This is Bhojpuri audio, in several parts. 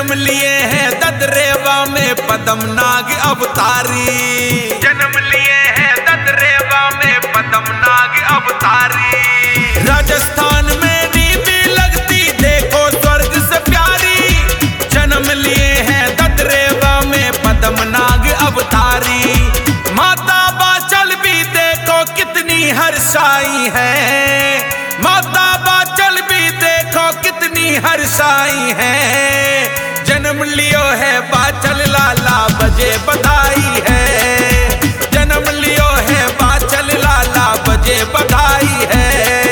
जन्म लिए हैं ददरेवा में पद्मनाग अवतारी। जन्म लिए हैं ददरेवा में पद्मनाग अवतारी। राजस्थान में डीबी लगती देखो स्वर्ग से प्यारी। जन्म लिए हैं ददरेवा में पद्मनाग अवतारी। माता बाचल भी देखो कितनी हर्षाई है। माता बाचल भी देखो कितनी हर्षाई है। जन्म लियो है बाचल लाला बजे बधाई है। जन्म लियो है बाचल लाला बजे बधाई है।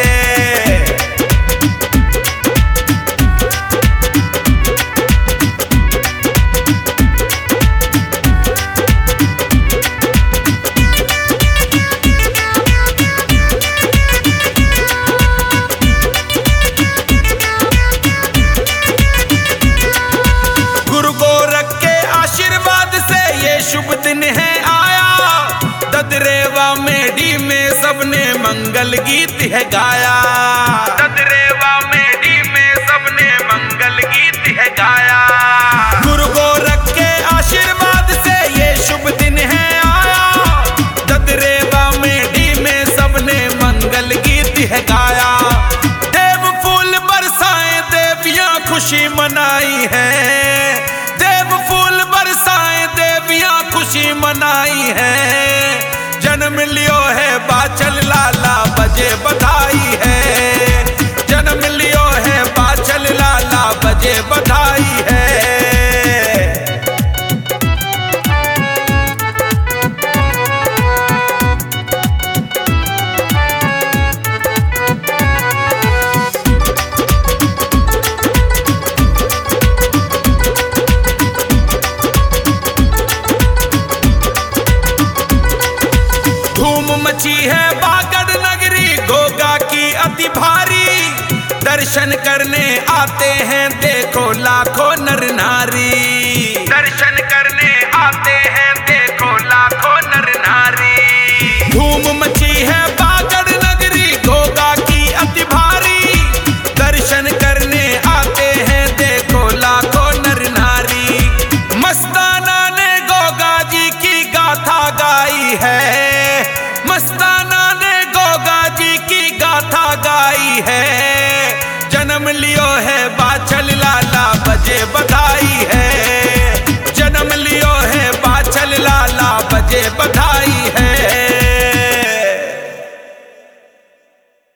शुभ दिन है आया ददरेवा मेडी में सबने मंगल गीत है गाया। ददरेवा मेडी में सबने मंगल गीत है गाया। गुरु गोरख के आशीर्वाद से ये शुभ दिन है आया। ददरेवा मेडी में सबने मंगल गीत है गाया। देव फूल बरसाए देवियां खुशी मनाई है। देव फूल बरसाए देवियां खुशी मनाई है। जन्म लियो है बाचल लाला बजे बधाई है। जन्म लियो है बाचल लाला बजे बधाई है। मची है बागड़ नगरी गोगा की अति भारी। दर्शन करने आते हैं देखो लाखों नर नारी। दर्शन करने आते हैं देखो लाखों नर नारी। धूम मची है बागड़ नगरी गोगा की अति भारी। दर्शन करने आते हैं देखो लाखों नर नारी। मस्ताना ने गोगा जी की गाथा गाई है। मस्ताना ने गोगा जी की गाथा गाई है। जन्म लियो है बाचल लाला बजे बधाई है। जन्म लियो है बाचल लाला बजे बधाई है।